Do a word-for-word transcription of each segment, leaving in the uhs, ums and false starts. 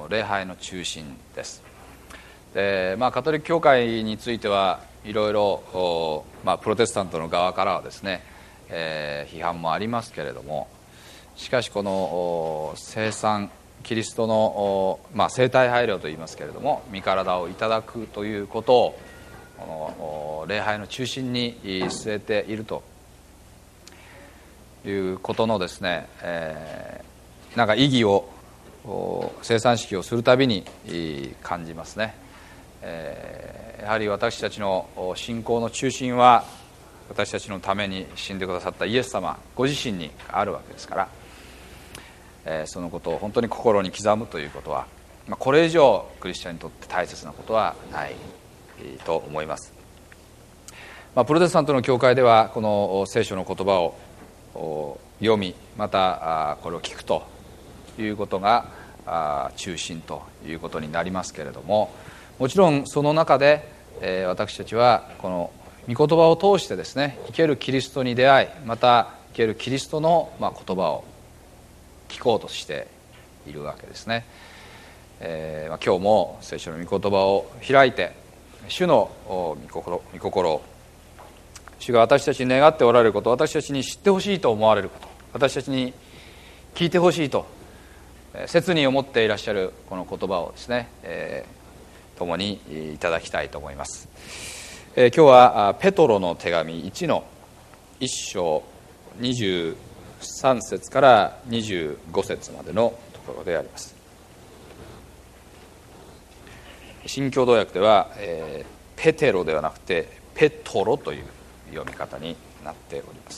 礼拝の中心です。で、まあ、カトリック教会についてはいろいろ、まあ、プロテスタントの側からはですね、えー、批判もありますけれども、しかしこの聖餐キリストの、まあ、生体配慮といいますけれども、身体をいただくということをこの礼拝の中心に据えているということのですね、えー、なんか意義を聖餐式をするたびに感じますね。えー、やはり私たちの信仰の中心は私たちのために死んでくださったイエス様ご自身にあるわけですから、えー、そのことを本当に心に刻むということは、まあ、これ以上クリスチャンにとって大切なことはないと思います。まあ、プロテスタントの教会ではこの聖書の言葉を読み、またこれを聞くということが中心ということになりますけれども、もちろんその中で私たちはこの御言葉を通してですね、生けるキリストに出会い、また生けるキリストの言葉を聞こうとしているわけですね。えー、今日も聖書の御言葉を開いて、主の御心、御心を、主が私たちに願っておられること、私たちに知ってほしいと思われること、私たちに聞いてほしいと切に思っていらっしゃるこの言葉をですね、えー、共にいただきたいと思います。えー、今日はペトロの手紙いちのいっ章にじゅうさん節からにじゅうご節までのところであります。新共同訳では、えー、ペテロではなくてペトロという読み方になっております。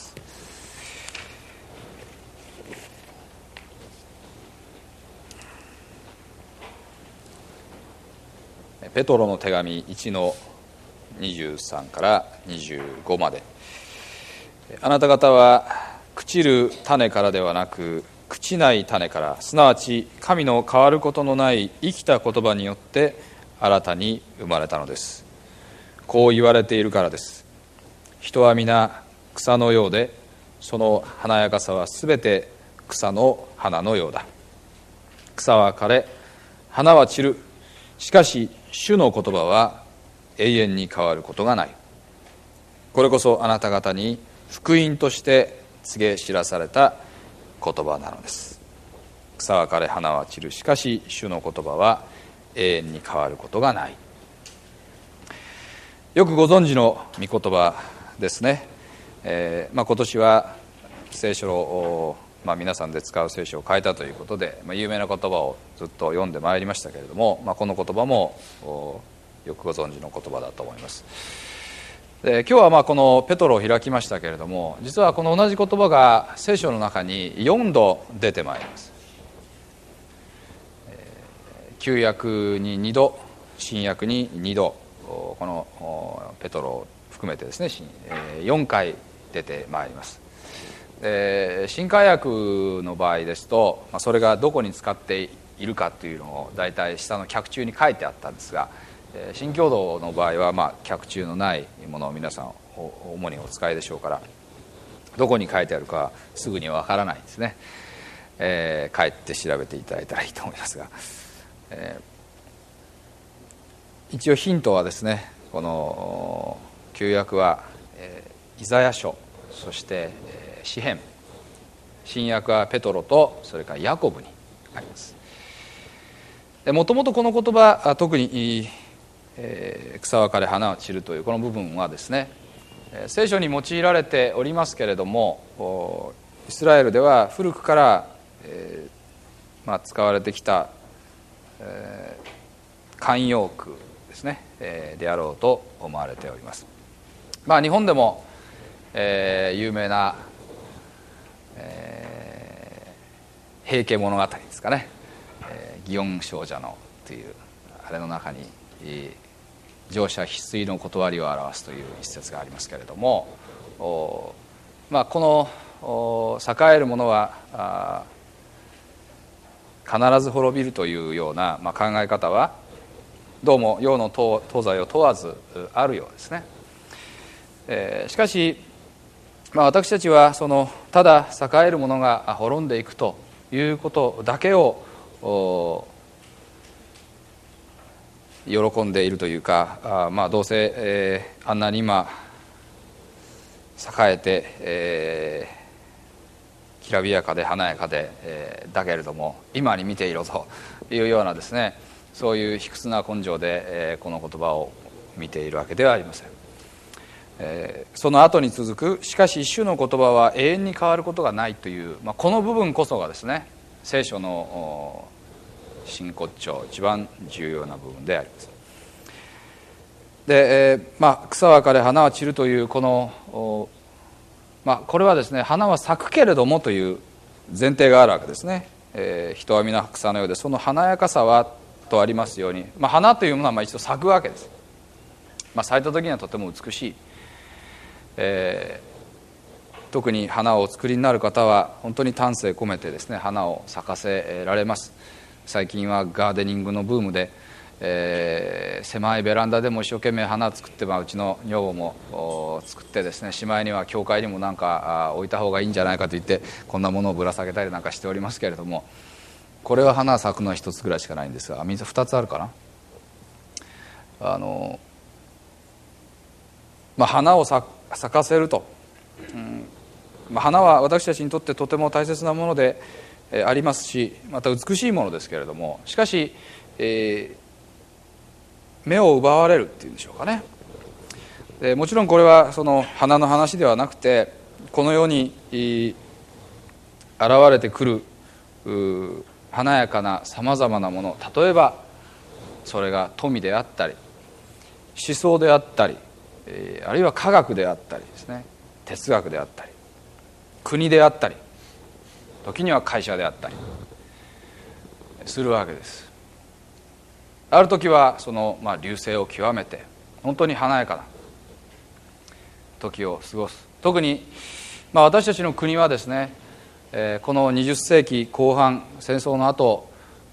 ペトロの手紙いちのにじゅうさんからにじゅうごまで。あなた方は朽ちる種からではなく朽ちない種から、すなわち神の変わることのない生きた言葉によって新たに生まれたのです。こう言われているからです。人は皆草のようで、その華やかさはすべて草の花のようだ。草は枯れ、花は散る。しかし主の言葉は永遠に変わることがない。これこそあなた方に福音として告げ知らされた言葉なのです。草は枯れ、花は散る。しかし主の言葉は永遠に変わることがない。よくご存知の御言葉ですね。えーまあ、今年は聖書を、まあ、皆さんで使う聖書を変えたということで、まあ、有名な言葉をずっと読んでまいりましたけれども、まあ、この言葉もよくご存知の言葉だと思います。で、今日はまあこのペトロを開きましたけれども、実はこの同じ言葉が聖書の中によんど出てまいります。旧約ににど、新約ににど、このペトロを含めてですねよんかい出てまいります。で、新改訳の場合ですと、まあ、それがどこに使っているかというのを大体下の脚注に書いてあったんですが、新共同の場合はまあ脚注のないものを皆さん主にお使いでしょうから、どこに書いてあるかすぐにはわからないんですね。えー、帰って調べていただいたらいいと思いますが、えー、一応ヒントはですね、この旧約は、えー、イザヤ書、そして、えー、詩編、新約はペトロとそれからヤコブにあります。もともとこの言葉、特に、えー、草は枯れ花は散るというこの部分はですね、聖書に用いられておりますけれども、イスラエルでは古くから、えーまあ、使われてきた、えー、慣用句ですね、えー、であろうと思われております。まあ、日本でも、えー、有名な、えー、平家物語ですかね、えー、祇園精舎のというあれの中に、えー乗車必須の断りを表すという一節がありますけれども、まあ、この栄えるものは必ず滅びるというような、まあ、考え方はどうも洋の東西を問わずあるようですね。えー、しかし、まあ、私たちはそのただ栄えるものが滅んでいくということだけを喜んでいるというか、あまあどうせ、えー、あんなに今栄えて、えー、きらびやかで華やかで、えー、だけれども今に見ていろというようなですね、そういう卑屈な根性で、えー、この言葉を見ているわけではありません。えー、その後に続くしかし主の言葉は永遠に変わることがないという、まあ、この部分こそがですね、聖書の真骨頂、一番重要な部分であります。で、えーまあ、草は枯れ花は散るというこの、まあ、これはですね、花は咲くけれどもという前提があるわけですね。えー、人は皆草のようでその華やかさはとありますように、まあ、花というものはまあ一度咲くわけです。まあ、咲いた時にはとても美しい、えー、特に花をお作りになる方は本当に丹精込めてですね、花を咲かせられます。最近はガーデニングのブームで、えー、狭いベランダでも一生懸命花を作って、まあ、うちの女房も作ってですね、しまいには教会にもなんか置いた方がいいんじゃないかと言ってこんなものをぶら下げたりなんかしておりますけれども、これは花咲くのは一つぐらいしかないんですが、水二つあるかな。あの、まあ、花を咲かせると、うんまあ、花は私たちにとってとても大切なものでありますし、また美しいものですけれども、しかし、えー目を奪われるっていうんでしょうかね。でもちろんこれはその花の話ではなくて、この世に現れてくる華やかなさまざまなもの、例えばそれが富であったり思想であったり、あるいは科学であったりですね、哲学であったり国であったり、時には会社であったりするわけです。ある時はその、まあ、隆盛を極めて本当に華やかな時を過ごす。特に、まあ、私たちの国はですね、えー、このにじゅっ世紀後半、戦争の後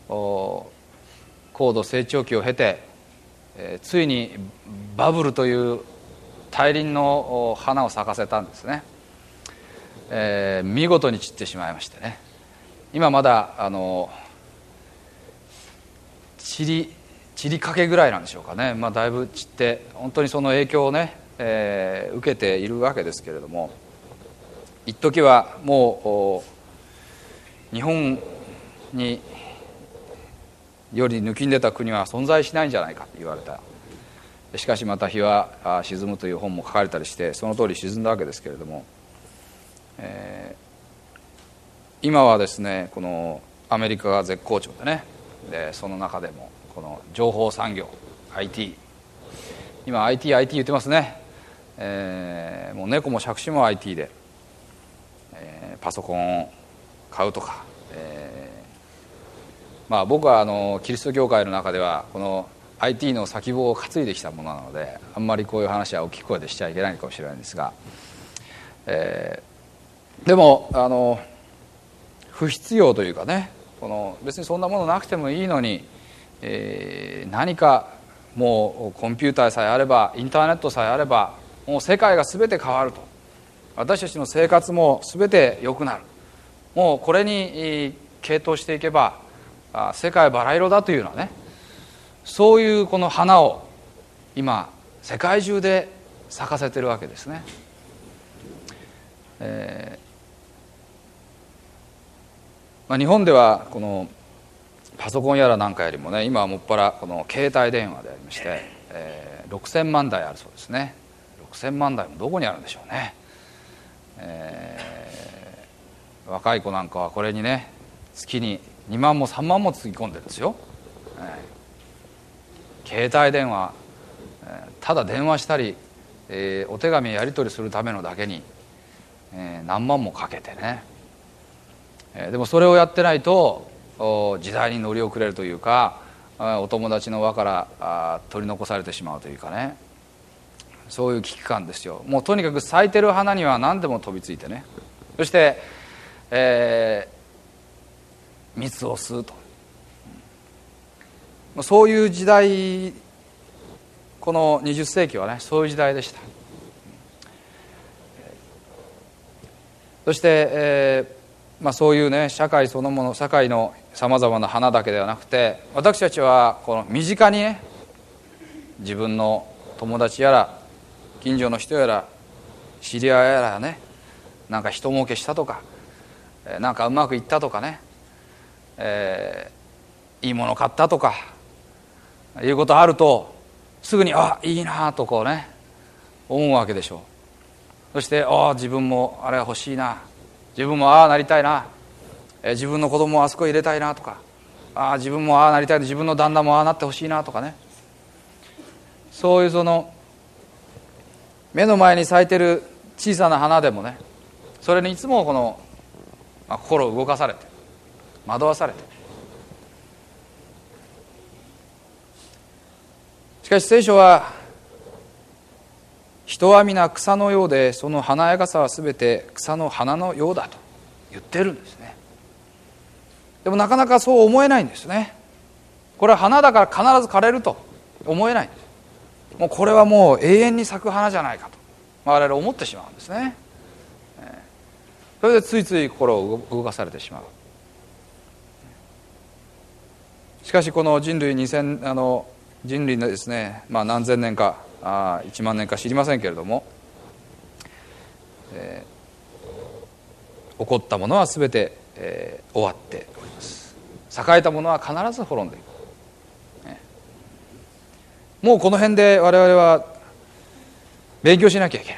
高度成長期を経て、えー、ついにバブルという大輪の花を咲かせたんですね。えー、見事に散ってしまいましてね、今まだあの散り散りかけぐらいなんでしょうかね、まあ、だいぶ散って本当にその影響をね、えー、受けているわけですけれども、一時はもう日本により抜きん出た国は存在しないんじゃないかと言われた。しかしまた日は沈むという本も書かれたりしてその通り沈んだわけですけれども、えー、今はですね、このアメリカが絶好調でね、でその中でもこの情報産業 アイティー、 今 アイティーアイティー 言ってますね、えー、もう猫も杓子も アイティー で、えー、パソコンを買うとか、えー、まあ僕はあのキリスト教会の中ではこの アイティー の先棒を担いできたものなので、あんまりこういう話は大きい声でしちゃいけないかもしれないんですが、えー、でもあの不必要というかね、この別にそんなものなくてもいいのに、えー、何かもうコンピューターさえあればインターネットさえあればもう世界が全て変わると、私たちの生活も全て良くなる、もうこれに傾倒していけば世界バラ色だというようなね、そういうこの花を今世界中で咲かせてるわけですね。えーまあ、日本ではこのパソコンやらなんかよりもね、今はもっぱらこの携帯電話でありまして、えー、ろくせんまんだいあるそうですね。ろくせんまんだいもどこにあるんでしょうね。えー、若い子なんかはこれにね月ににまんもさんまんもつぎ込んでるんですよ。えー、携帯電話、えー、ただ電話したり、えー、お手紙やり取りするためのだけに、えー、何万もかけてね、えー、でもそれをやってないと時代に乗り遅れるというか、お友達の輪から取り残されてしまうというかね、そういう危機感ですよ。もうとにかく咲いてる花には何でも飛びついてね、そして、えー、蜜を吸うと、そういう時代、このにじゅっ世紀はねそういう時代でした。そして、えーまあ、そういうね社会そのもの、社会のさまざまな花だけではなくて、私たちはこの身近にね自分の友達やら近所の人やら知り合いやらね、なんか人儲けしたとか、なんかうまくいったとかね、えー、いいもの買ったとかいうことあると、すぐにあいいなとこうね思うわけでしょう。そしてあ自分もあれが欲しいな、自分もああなりたいな、え自分の子供をあそこ入れたいなとか、あ自分もああなりたい、自分の旦那もああなってほしいなとかね、そういうその目の前に咲いてる小さな花でもね、それにいつもこの、まあ、心を動かされて惑わされて、しかし聖書は人は皆草のようで、その華やかさはすべて草の花のようだと言ってるんですね。でもなかなかそう思えないんですね。これは花だから必ず枯れると思えないんです。もうこれはもう永遠に咲く花じゃないかと我々思ってしまうんですね。それでついつい心を動かされてしまう。しかしこの人類にせんあの人類のですね、まあ、何千年かあいちまん年か知りませんけれども、えー、起こったものはすべて、えー、終わっております。栄えたものは必ず滅んでいく、ね、もうこの辺で我々は勉強しなきゃいけない。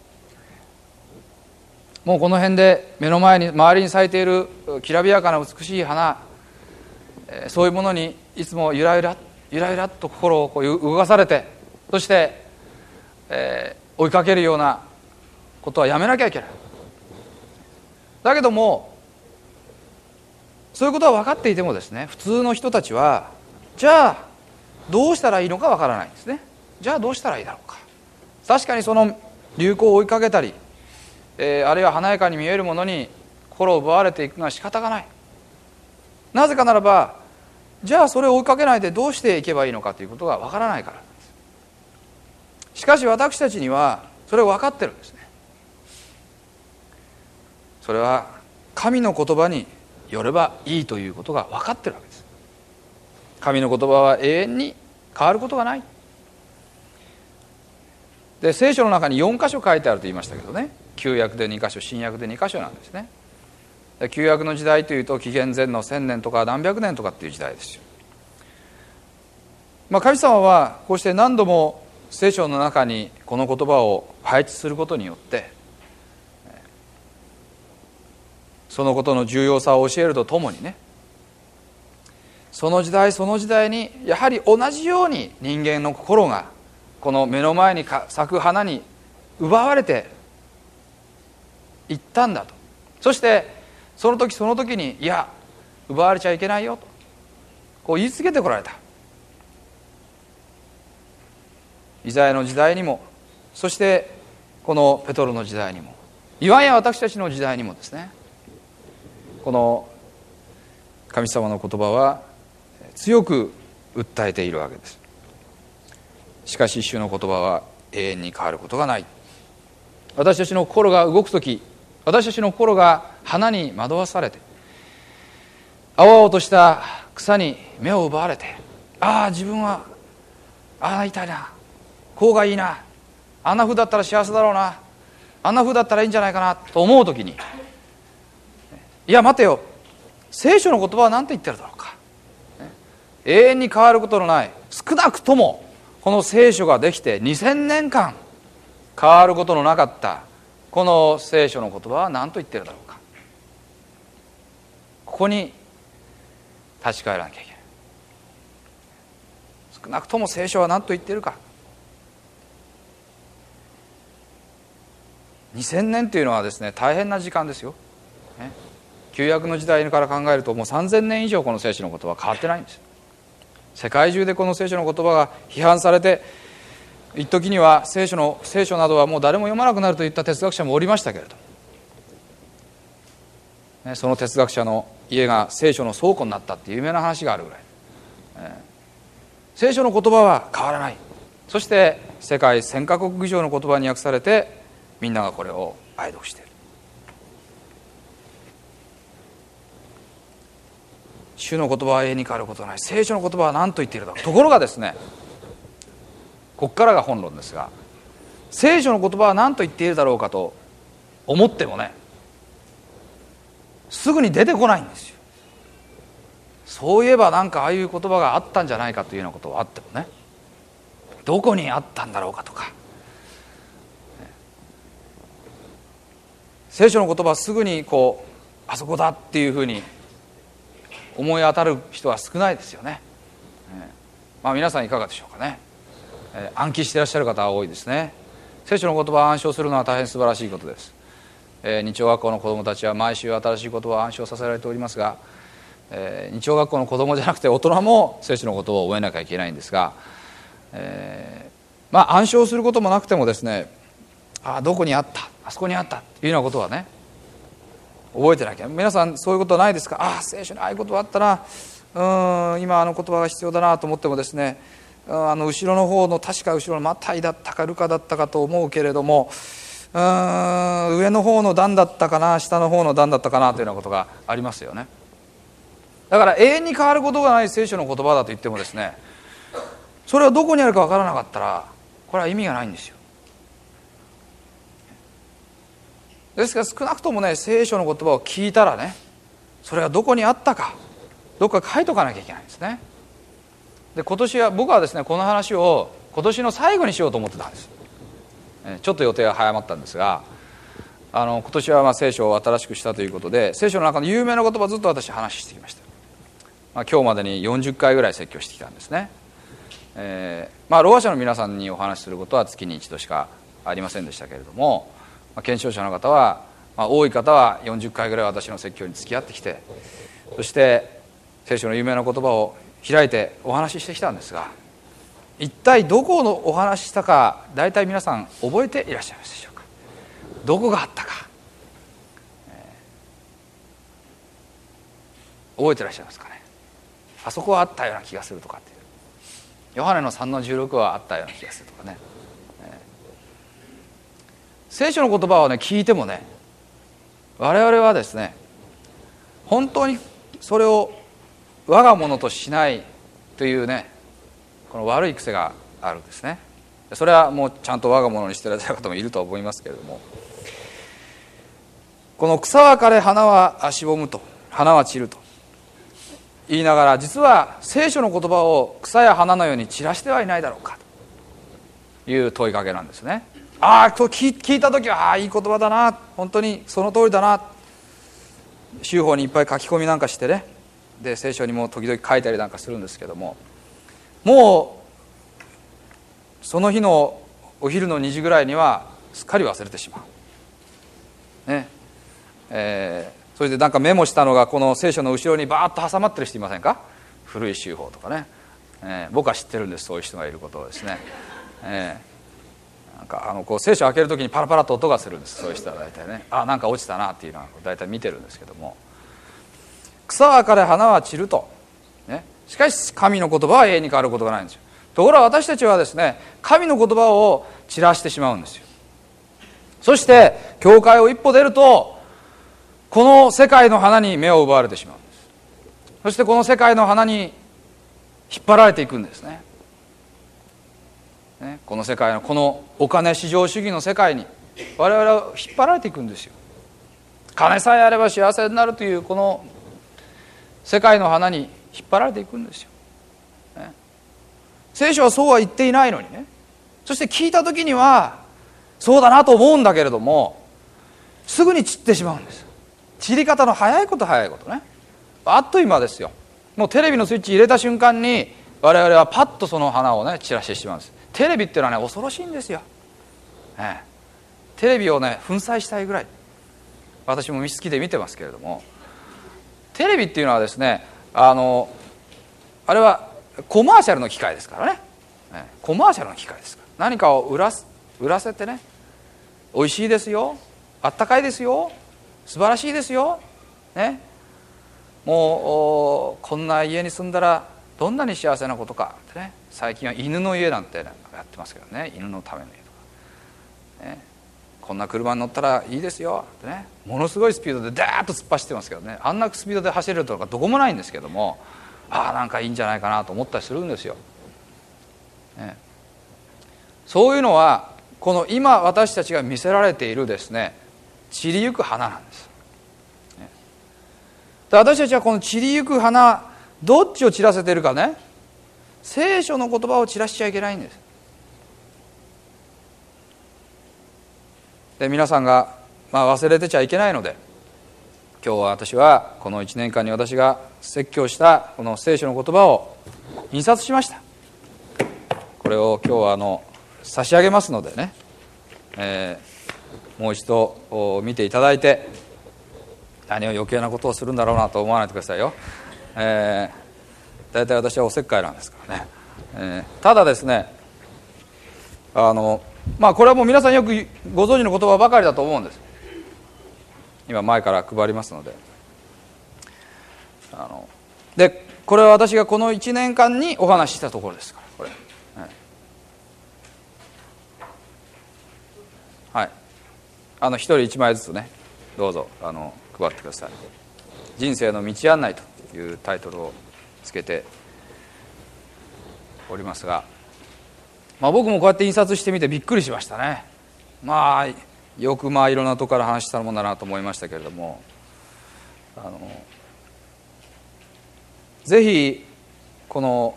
もうこの辺で目の前に周りに咲いているきらびやかな美しい花、そういうものにいつもゆらゆらゆらゆらっと心をこう動かされて、そして、えー、追いかけるようなことはやめなきゃいけない。だけどもそういうことは分かっていてもですね、普通の人たちはじゃあどうしたらいいのか分からないんですね。じゃあどうしたらいいだろうか。確かにその流行を追いかけたり、えー、あるいは華やかに見えるものに心を奪われていくのは仕方がない。なぜかならば、じゃあそれを追いかけないでどうしていけばいいのかということが分からないからなんです。しかし私たちにはそれを分かってるんですね。それは神の言葉によればいいということが分かってるわけです。神の言葉は永遠に変わることがない。で聖書の中によん箇所書いてあると言いましたけどね、旧約でに箇所、新約でに箇所なんですね。旧約の時代というと紀元前の千年とか何百年とかっていう時代ですよ。まあ、神様はこうして何度も聖書の中にこの言葉を配置することによってそのことの重要さを教えるとともにね、その時代その時代にやはり同じように人間の心がこの目の前に咲く花に奪われていったんだと。そしてその時その時にいや奪われちゃいけないよとこう言いつけてこられた。イザヤの時代にも、そしてこのペトロの時代にも、いわや私たちの時代にもですね、この神様の言葉は強く訴えているわけです。しかし主の言葉は永遠に変わることがない。私たちの心が動くとき、私たちの心が花に惑わされて青々とした草に目を奪われて、ああ自分はああなりたいな、こうがいいな、あんな風だったら幸せだろうな、あんな風だったらいいんじゃないかなと思うときに、いや待てよ、聖書の言葉は何て言ってるだろうか。永遠に変わることのない、少なくともこの聖書ができてにせんねんかん変わることのなかったこの聖書の言葉は何と言ってるだろうか。ここに立ち返らなきゃいけない。少なくとも聖書は何と言っているか。にせんねんというのはですね、大変な時間ですよ、ね、旧約の時代から考えるともうさんぜんねん以上この聖書の言葉は変わってないんです。世界中でこの聖書の言葉が批判されて、一時には聖書の聖書などはもう誰も読まなくなるといった哲学者もおりましたけれど、ね、その哲学者の家が聖書の倉庫になったっていう有名な話があるぐらい、ね、聖書の言葉は変わらない。そして世界せんカ国以上の言葉に訳されてみんながこれを愛読している。主の言葉は永遠に変わることはない。聖書の言葉は何と言っているだろう。ところがですね、 ここからが本論ですが、聖書の言葉は何と言っているだろうかと思ってもね、すぐに出てこないんですよ。そういえばなんかああいう言葉があったんじゃないかというようなことはあってもね、どこにあったんだろうかとか、聖書の言葉はすぐにこうあそこだっていうふうに思い当たる人は少ないですよね。まあ、皆さんいかがでしょうかね。えー、暗記していらっしゃる方は多いですね。聖書の言葉を暗唱するのは大変素晴らしいことです。えー、日曜学校の子どもたちは毎週新しい言葉を暗唱させられておりますが、えー、日曜学校の子どもじゃなくて大人も聖書の言葉を覚えなきゃいけないんですが、えー、まあ暗唱することもなくてもですね、あどこにあった、あそこにあったというようなことはね覚えてなきゃ。皆さんそういうことはないですか。あ聖書にああいうことがあったな、うーん今あの言葉が必要だなと思ってもですね、あの後ろの方の確か後ろのマタイだったかルカだったかと思うけれども、うーん上の方の段だったかな下の方の段だったかなというようなことがありますよね。だから永遠に変わることがない聖書の言葉だと言ってもですね、それはどこにあるか分からなかったらこれは意味がないんですよ。ですから少なくともね聖書の言葉を聞いたらね、それがどこにあったかどっか書いとかなきゃいけないんですね。で今年は僕はですねこの話を今年の最後にしようと思ってたんです。ちょっと予定が早まったんですが、あの今年はまあ聖書を新しくしたということで、聖書の中の有名な言葉をずっと私話してきました。まあ、今日までによんじゅっかいぐらい説教してきたんですね。えーまあ、ろうあ者の皆さんにお話しすることは月に一度しかありませんでしたけれども、まあ、検証者の方は、まあ、多い方はよんじゅっかいぐらい私の説教に付き合ってきて、そして聖書の有名な言葉を開いてお話ししてきたんですが、一体どこのお話ししたか大体皆さん覚えていらっしゃいますでしょうか。どこがあったか、えー、覚えていらっしゃいますかね。あそこはあったような気がするとかっていう、ヨハネのさんのじゅうろくはあったような気がするとかね、えー、聖書の言葉をね聞いてもね、我々はですね本当にそれを我が物としないというね、この悪い癖があるんですね。それはもうちゃんと我が物にしていらっしゃる方もいると思いますけれども、この草は枯れ花はしぼむと、花は散ると言いながら、実は聖書の言葉を草や花のように散らしてはいないだろうかという問いかけなんですね。ああと聞いた時はああいい言葉だな、本当にその通りだな、修法にいっぱい書き込みなんかしてね、で聖書にも時々書いたりなんかするんですけども、もうその日のお昼のにじぐらいにはすっかり忘れてしまう、ねえー、それでなんかメモしたのがこの聖書の後ろにバーッと挟まってる人いませんか。古い修法とかね、えー、僕は知ってるんです、そういう人がいることをですね、えー、なんかあのこう聖書を開けるときにパラパラと音がするんです。そういう人は大体ね、あなんか落ちたなっていうのは大体見てるんですけども、草は枯れ花は散ると、ね、しかし神の言葉は永遠に変わることがないんですよ。ところが私たちはですね神の言葉を散らしてしまうんですよ。そして教会を一歩出るとこの世界の花に目を奪われてしまうんです。そしてこの世界の花に引っ張られていくんですね。ねこの世界のこのお金至上主義の世界に我々は引っ張られていくんですよ。金さえあれば幸せになるというこの世界の花に引っ張られていくんですよ、ね、聖書はそうは言っていないのにね。そして聞いた時にはそうだなと思うんだけれども、すぐに散ってしまうんです。散り方の早いこと早いことね、あっという間ですよ。もうテレビのスイッチ入れた瞬間に我々はパッとその花をね散らしてしまうんです。テレビっていうのはね恐ろしいんですよ、ね、テレビをね粉砕したいぐらい、私も好きで見てますけれども、テレビっていうのはですね、あのあれはコマーシャルの機械ですからね、コマーシャルの機械ですから、何かを売らす売らせてね、美味しいですよ、あったかいですよ、素晴らしいですよ、ね、もうこんな家に住んだらどんなに幸せなことかってね、最近は犬の家なんて、ね、やってますけどね、犬のための家とか、ね、こんな車に乗ったらいいですよってね、ものすごいスピードでダーッと突っ走ってますけどね、あんなスピードで走れるとかどこもないんですけども、ああなんかいいんじゃないかなと思ったりするんですよ、ね、 そういうのはこの今私たちが見せられているですね、散りゆく花なんです。私たちはこの散りゆく花、どっちを散らせているかね、聖書の言葉を散らしちゃいけないんです。で皆さんが、まあ、忘れてちゃいけないので、今日は私はこのいちねんかんに私が説教したこの聖書の言葉を印刷しました。これを今日はあの差し上げますのでね、えー、もう一度見ていただいて、何を余計なことをするんだろうなと思わないでくださいよ。えー、大体私はおせっかいなんですからね。えー、ただですね、あのまあこれはもう皆さんよくご存知の言葉ばかりだと思うんです。今前から配りますので、あのでこれは私がこのいちねんかんにお話ししたところですから、これ、はい、あの一人一枚ずつね、どうぞあの配ってください。人生の道案内というタイトルをつけておりますが、まあ、僕もこうやって印刷してみてびっくりしましたね。まあよくまあいろんなところから話したもんだなと思いましたけれども、あのぜひこの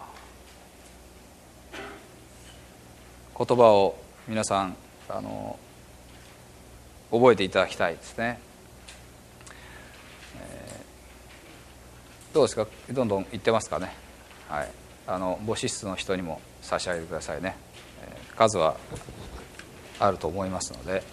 言葉を皆さんあの覚えていただきたいですね。えー、どうですか、どんどん言ってますかね。はい、あの母子室の人にも差し上げてくださいね。えー、数はあると思いますので。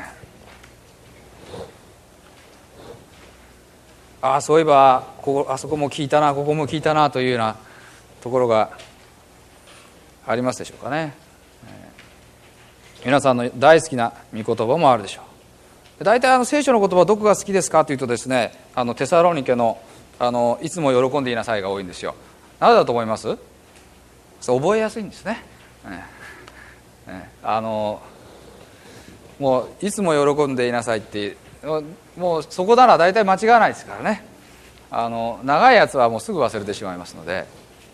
ああそういえばここあそこも聞いたな、ここも聞いたなというようなところがありますでしょうかね。えー、皆さんの大好きな御言葉もあるでしょう。大体あの聖書の言葉どこが好きですかというとですね、あのテサロニケのあのいつも喜んでいなさいが多いんですよ。なぜだと思います？そう覚えやすいんですね。えーえー、あのもういつも喜んでいなさいってもうそこなら大体間違わないですからね。あの長いやつはもうすぐ忘れてしまいますので、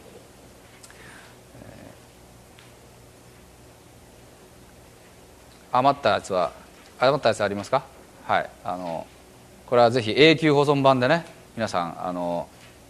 えー、余ったやつは余ったやつありますか？はい、あのこれはぜひ永久保存版でね、皆さんあの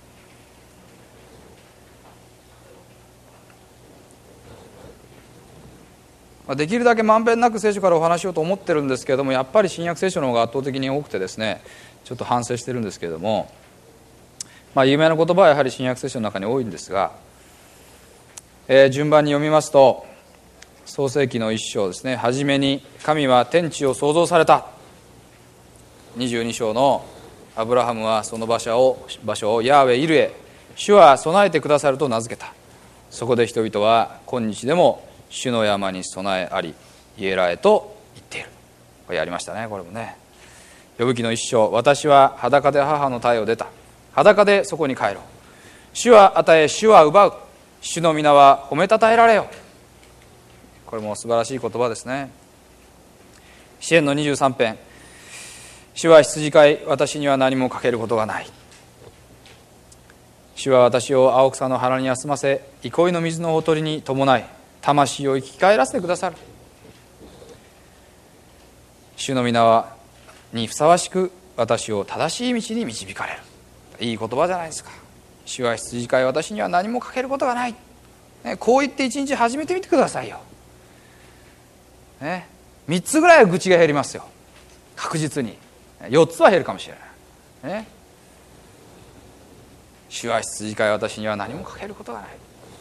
できるだけまんべんなく聖書からお話しようと思ってるんですけれども、やっぱり新約聖書の方が圧倒的に多くてですね、ちょっと反省してるんですけれども、まあ、有名な言葉はやはり新約聖書の中に多いんですが、えー、順番に読みますと、創世記の一章ですね、はじめに神は天地を創造された。にじゅうに章のアブラハムはその場所を場所をヤーウェイルへ、主は備えてくださると名付けた。そこで人々は今日でも主の山に備えありイエラへと言っている。これやりましたね。これもね、呼ぶ記の一章、私は裸で母の体を出た。裸でそこに帰ろう。主は与え、主は奪う。主の皆は褒めたたえられよ。これも素晴らしい言葉ですね。詩篇のにじゅうさん編、主は羊飼い、私には何も欠けることがない。主は私を青草の原に休ませ、憩いの水のほとりに伴い、魂を生き返らせてくださる。主の皆はにふさわしく私を正しい道に導かれる。いい言葉じゃないですか。主は羊飼い、私には何も欠けることがない、ね、こう言って一日始めてみてくださいよ、ね、みっつぐらいは愚痴が減りますよ、確実に。よっつは減るかもしれない、ね、主は羊飼い、私には何も欠けることがない。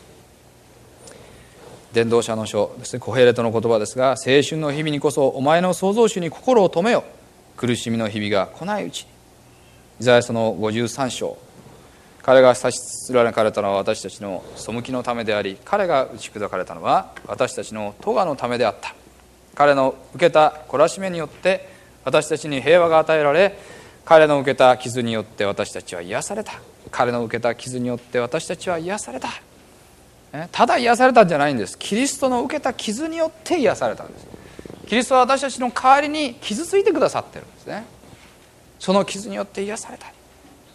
伝道者の書ですね、コヘレトの言葉ですが、青春の日々にこそお前の創造主に心を止めよ、苦しみの日々が来ないうちに。イザヤ書のごじゅうさん章、彼が差しつられたのは私たちの背きのためであり、彼が打ち砕かれたのは私たちの咎のためであった。彼の受けた懲らしめによって私たちに平和が与えられ、彼の受けた傷によって私たちは癒された。彼の受けた傷によって私たちは癒された。ただ癒されたんじゃないんです。キリストの受けた傷によって癒されたんです。キリストは私たちの代わりに傷ついてくださってるんですね。その傷によって癒された。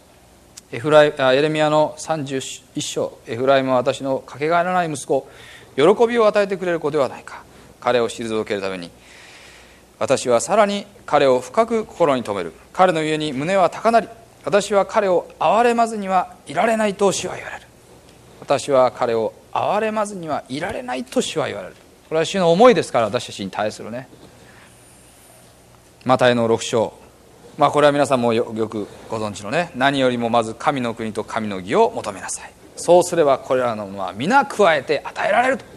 エフライエレミヤのさんじゅういっ章、エフライムは私のかけがえのない息子、 喜びを与えてくれる子ではないか。彼を退けるために私はさらに彼を深く心に留める。彼のゆえに胸は高鳴り、私は彼を憐れまずにはいられないと主は言われる。私は彼を憐れまずにはいられないと主は言われる。これは主の思いですから、私たちに対するね。マタイのろく章、まあこれは皆さんも よ, よくご存知のね、何よりもまず神の国と神の義を求めなさい、そうすればこれらのものは皆加えて与えられると。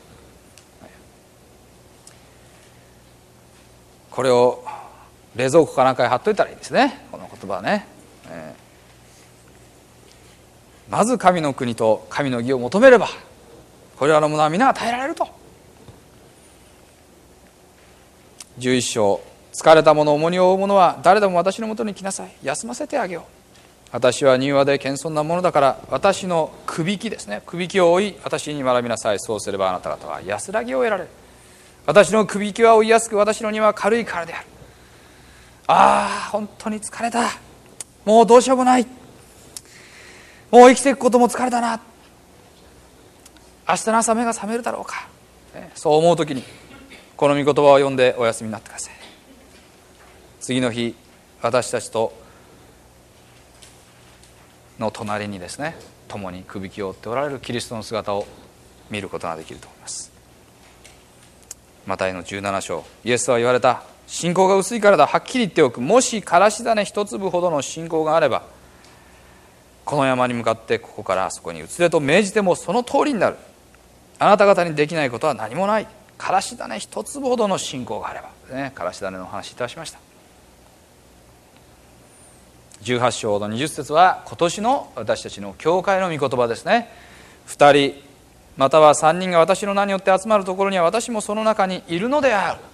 これを冷蔵庫かなんかに貼っといたらいいですね、この言葉はね、えー、まず神の国と神の義を求めればこれらのものは皆与えられると。じゅういち章、疲れた者、重荷を負う者は誰でも私のもとに来なさい、休ませてあげよう。私は柔和で謙遜なものだから、私のくびきですね、くびきを負い私に学びなさい、そうすればあなた方は安らぎを得られる。私のくびきは負いやすく、私の荷は軽いからである。ああ本当に疲れた、もうどうしようもない、もう生きていくことも疲れたな、明日の朝目が覚めるだろうか、そう思うときにこの御言葉を読んでお休みになってください。次の日、私たちとの隣にですね、共にくびきを負っておられるキリストの姿を見ることができると思います。マタイのじゅうなな章、イエスは言われた。信仰が薄いからだ。はっきり言っておく。もしからし種一粒ほどの信仰があれば、この山に向かってここからあそこに移れと命じてもその通りになる。あなた方にできないことは何もない。からし種一粒ほどの信仰があれば、ね、からし種の話いたしました。じゅうはち章のにじゅっ節は今年の私たちの教会の御言葉ですね。二人または三人が私の名によって集まるところには私もその中にいるのである。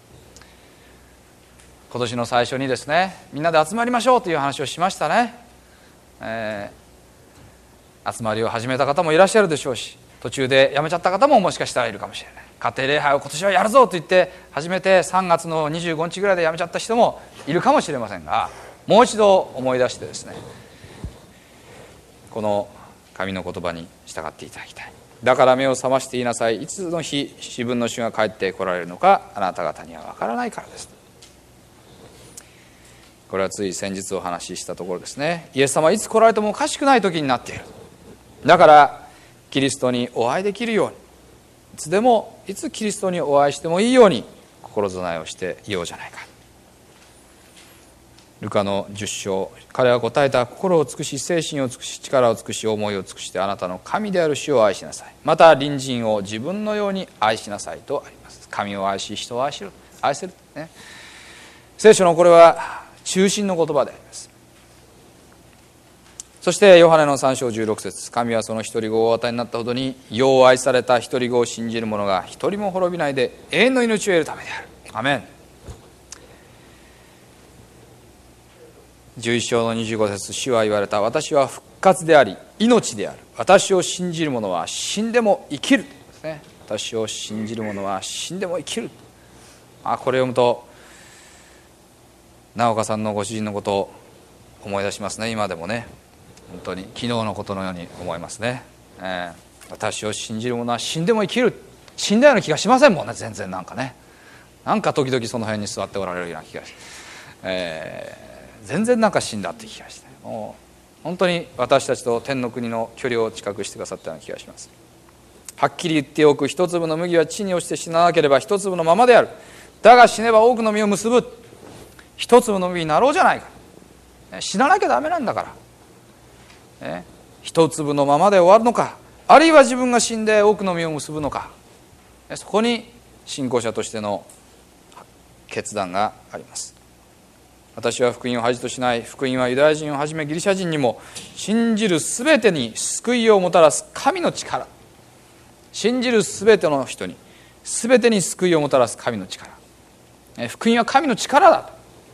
今年の最初にですね、みんなで集まりましょうという話をしましたね、えー、集まりを始めた方もいらっしゃるでしょうし、途中でやめちゃった方ももしかしたらいるかもしれない。家庭礼拝を今年はやるぞと言って始めてさんがつのにじゅうごにちぐらいでやめちゃった人もいるかもしれませんが、もう一度思い出してですね、この神の言葉に従っていただきたい。だから目を覚まして言いなさい。いつの日自分の主が帰って来られるのかあなた方には分からないからです。これはつい先日お話ししたところですね。イエス様はいつ来られてもおかしくない時になっている。だからキリストにお会いできるように、いつでもいつキリストにお会いしてもいいように心備えをしていようじゃないか。ルカのじゅっ章、彼は答えた。心を尽くし、精神を尽くし、力を尽くし、思いを尽くしてあなたの神である主を愛しなさい。また隣人を自分のように愛しなさいとあります。神を愛し人を愛しる、愛せる、ね、聖書のこれは中心の言葉であります。そしてヨハネのさん章じゅうろく節、神はその一人子をお与えになったほどに、よう愛された一人子を信じる者が一人も滅びないで永遠の命を得るためである。アメン。じゅういち章のにじゅうご節、主は言われた。私は復活であり命である。私を信じる者は死んでも生きる、ね、私を信じる者は死んでも生きる。あ、これを読むと直岡さんのご主人のことを思い出しますね。今でもね、本当に昨日のことのように思いますね、えー、私を信じる者は死んでも生きる。死んだような気がしませんもんね、全然。なんかね、なんか時々その辺に座っておられるような気がして、えー全然なんか死んだって気がして、もう本当に私たちと天の国の距離を近くしてくださったような気がします。はっきり言っておく。一粒の麦は地に落ちて死ななければ一粒のままである。だが死ねば多くの実を結ぶ。一粒の麦になろうじゃないか。死ななきゃダメなんだから、ね、一粒のままで終わるのか、あるいは自分が死んで多くの実を結ぶのか、そこに信仰者としての決断があります。私は福音を恥としない。福音はユダヤ人をはじめギリシャ人にも信じるすべてに救いをもたらす神の力。信じるすべての人にすべてに救いをもたらす神の力。福音は神の力だ。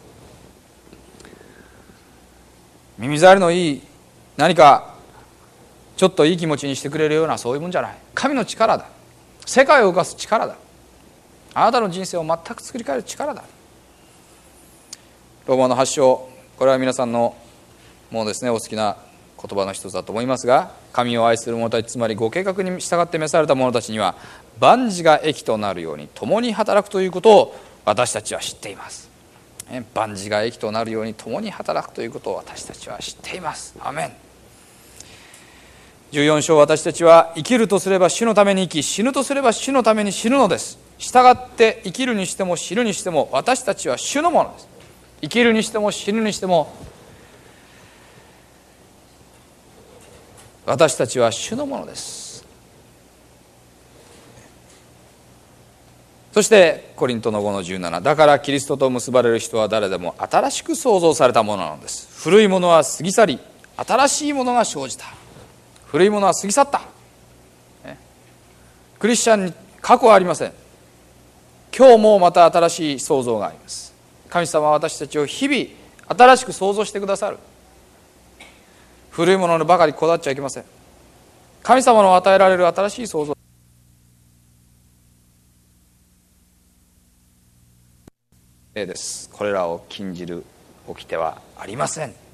耳障りのいい何かちょっといい気持ちにしてくれるようなそういうもんじゃない。神の力だ。世界を動かす力だ。あなたの人生を全く作り変える力だ。ローマのはち章、これは皆さんのもうですねお好きな言葉の一つだと思いますが、神を愛する者たち、つまりご計画に従って召された者たちには万事が益となるように共に働くということを私たちは知っています。万事が益となるように共に働くということを私たちは知っています。アーメン。じゅうよん章、私たちは生きるとすれば主のために生き、死ぬとすれば主のために死ぬのです。したがって生きるにしても死ぬにしても私たちは主のものです。生きるにしても死ぬにしても私たちは主のものです。そしてコリントのごのじゅうなな、だからキリストと結ばれる人は誰でも新しく創造されたものなのです。古いものは過ぎ去り新しいものが生じた。古いものは過ぎ去った、ね、クリスチャンに過去はありません。今日もまた新しい創造があります。神様は私たちを日々新しく創造してくださる。古いものにばかりこだわっちゃいけません。神様の与えられる新しい創造です。これらを禁じる掟はありません。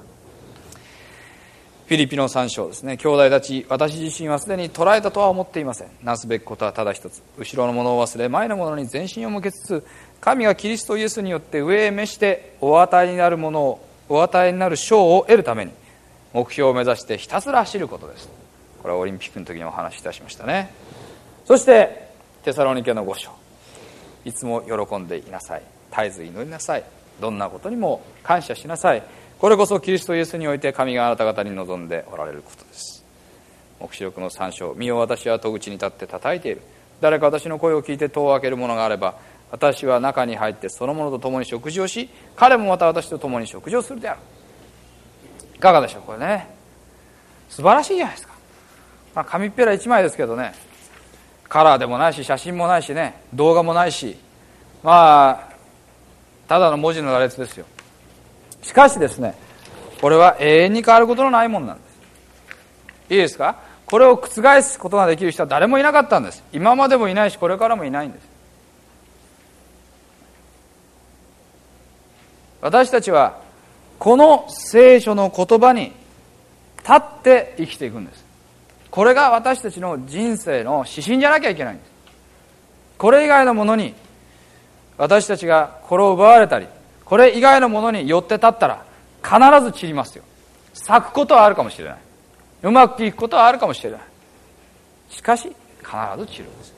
フィリピのさん章ですね。兄弟たち、私自身はすでに捕らえたとは思っていません。なすべきことはただ一つ、後ろのものを忘れ前のものに全身を向けつつ、神がキリストイエスによって上へ召してお与えになるものをお与えになる賞を得るために目標を目指してひたすら走ることです。これはオリンピックの時にお話しいたしましたね。そしてテサロニケのご章、いつも喜んでいなさい、絶えず祈りなさい、どんなことにも感謝しなさい。これこそキリストイエスにおいて神があなた方に望んでおられることです。黙示録のさん章、見よ私は戸口に立って叩いている。誰か私の声を聞いて戸を開けるものがあれば、私は中に入ってその者と共に食事をし、彼もまた私と共に食事をするである。いかがでしょうこれね。素晴らしいじゃないですか。まあ、紙っぺらいちまいですけどね、カラーでもないし写真もないしね、動画もないし、まあただの文字の羅列ですよ。しかしですね、これは永遠に変わることのないものなんです。いいですか。これを覆すことができる人は誰もいなかったんです。今までもいないしこれからもいないんです。私たちはこの聖書の言葉に立って生きていくんです。これが私たちの人生の指針じゃなきゃいけないんです。これ以外のものに私たちが心を奪われたり、これ以外のものに寄って立ったら必ず散りますよ。咲くことはあるかもしれない、うまくいくことはあるかもしれない。しかし必ず散るんです。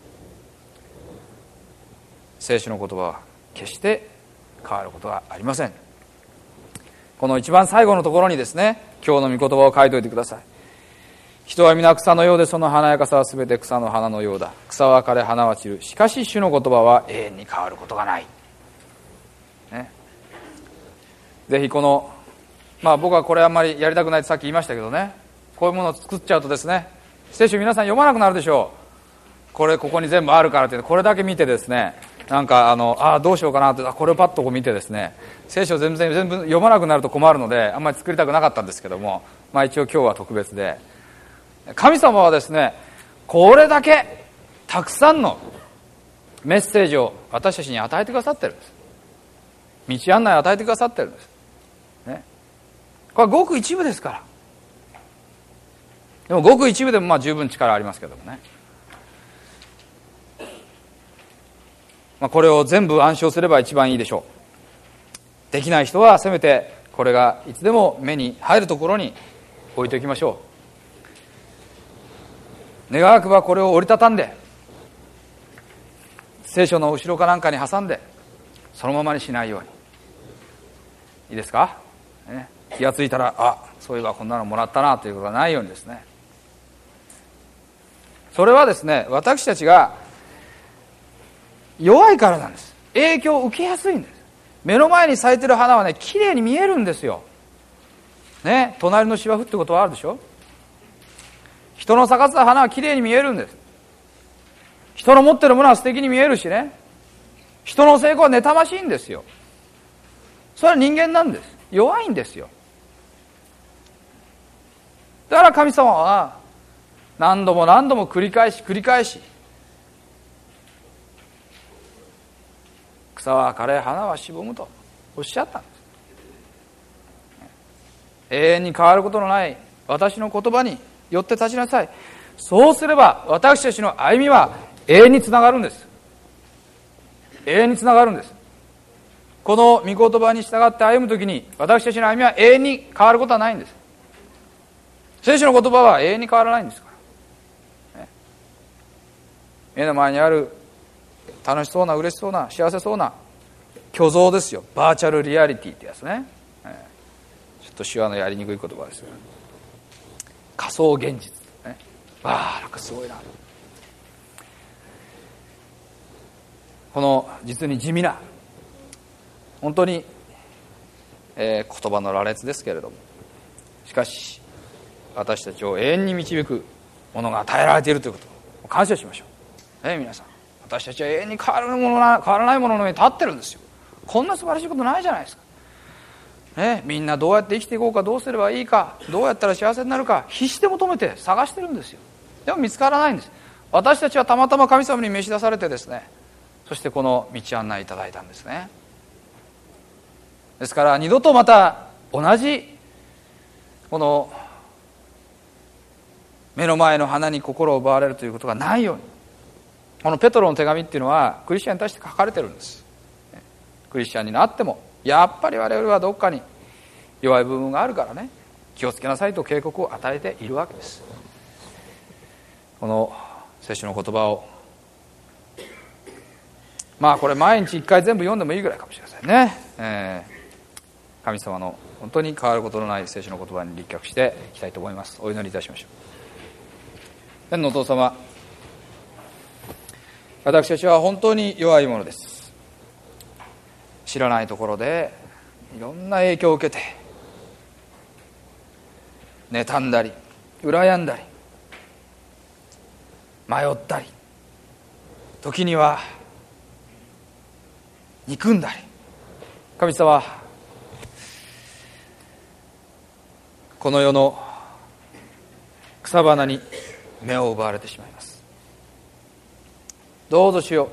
聖書の言葉は決して変わることはありません。この一番最後のところにですね、今日の御言葉を書いておいてください。人は皆草のようで、その華やかさはすべて草の花のようだ。草は枯れ花は散る、しかし主の言葉は永遠に変わることがない、ね、ぜひこのまあ僕はこれあんまりやりたくないってさっき言いましたけどね、こういうものを作っちゃうとですね、聖書皆さん読まなくなるでしょう。これここに全部あるからってこれだけ見てですね、なんかあのああどうしようかなって、これをパッとこう見てですね、聖書全然全部読まなくなると困るのであんまり作りたくなかったんですけども、まあ一応今日は特別で、神様はですね、これだけたくさんのメッセージを私たちに与えてくださってるんです。道案内を与えてくださってるんです、ね、これはごく一部ですから。でもごく一部でもまあ十分力ありますけどもね、まあ、これを全部暗唱すれば一番いいでしょう。できない人はせめてこれがいつでも目に入るところに置いておきましょう。願わくばこれを折りたたんで聖書の後ろかなんかに挟んでそのままにしないように。いいですか、ね、気がついたらあそういえばこんなのもらったなということがないようにですね。それはですね、私たちが弱いからなんです。影響を受けやすいんです。目の前に咲いてる花はね、綺麗に見えるんですよ、ね、隣の芝生ってことはあるでしょ。人の咲かせた花は綺麗に見えるんです。人の持ってるものは素敵に見えるしね、人の成功は妬ましいんですよ。それは人間なんです。弱いんですよ。だから神様は何度も何度も繰り返し繰り返し、草は枯れ花はしぼむとおっしゃったんです。 永遠に変わることのない私の言葉によって立ちなさい。そうすれば私たちの歩みは永遠につながるんです。永遠につながるんです。この御言葉に従って歩むときに私たちの歩みは永遠に変わることはないんです。聖書の言葉は永遠に変わらないんですから、ね、目の前にある楽しそうな嬉しそうな幸せそうな虚像ですよ。バーチャルリアリティってやつね、ね、ちょっと手話のやりにくい言葉ですが、仮想現実、ね、わあなんかすごいな。この実に地味な本当に、えー、言葉の羅列ですけれども、しかし私たちを永遠に導くものが与えられているということを感謝しましょう、ね、皆さん。私たちは永遠に変わるものな変わらないものの上に立ってるんですよ。こんな素晴らしいことないじゃないですか、ね、みんなどうやって生きていこうか、どうすればいいか、どうやったら幸せになるか必死で求めて探してるんですよ。でも見つからないんです。私たちはたまたま神様に召し出されてですね、そしてこの道案内いただいたんですね。ですから二度とまた同じこの目の前の花に心を奪われるということがないように、このペトロの手紙っていうのはクリスチャンに対して書かれてるんです。クリスチャンになってもやっぱり我々はどっかに弱い部分があるからね、気をつけなさいと警告を与えているわけです。この聖書の言葉をまあこれ毎日一回全部読んでもいいぐらいかもしれませんね、えー、神様の本当に変わることのない聖書の言葉に立脚していきたいと思います。お祈りいたしましょう。天のお父様、私たちは本当に弱いものです。知らないところでいろんな影響を受けて妬んだり羨んだり迷ったり、時には憎んだり、神様、この世の草花に目を奪われてしまいます。どうぞ主よ、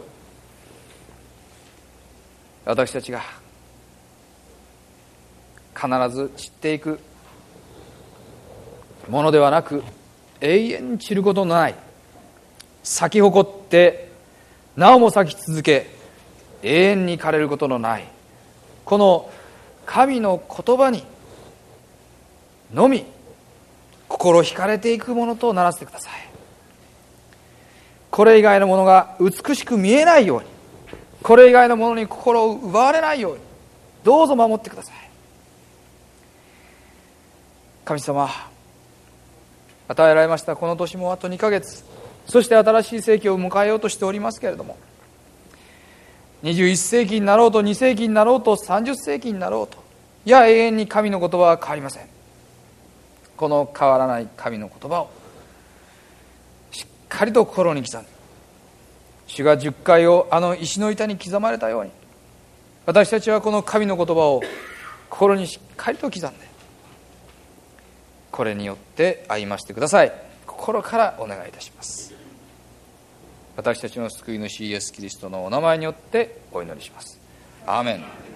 私たちが必ず散っていくものではなく、永遠に散ることのない、咲き誇ってなおも咲き続け永遠に枯れることのない、この神の言葉にのみ心惹かれていくものとならせてください。これ以外のものが美しく見えないように、これ以外のものに心を奪われないようにどうぞ守ってください。神様、与えられましたこの年もあとにかげつ、そして新しい世紀を迎えようとしておりますけれども、にじゅういっせいきになろうとにせいきになろうとさんじゅっせいきになろうと、いや永遠に神の言葉は変わりません。この変わらない神の言葉をしっかりと心に刻んで、主が十回をあの石の板に刻まれたように、私たちはこの神の言葉を心にしっかりと刻んで、これによって歩ませてください。心からお願いいたします。私たちの救い主イエス・キリストのお名前によってお祈りします。アーメン。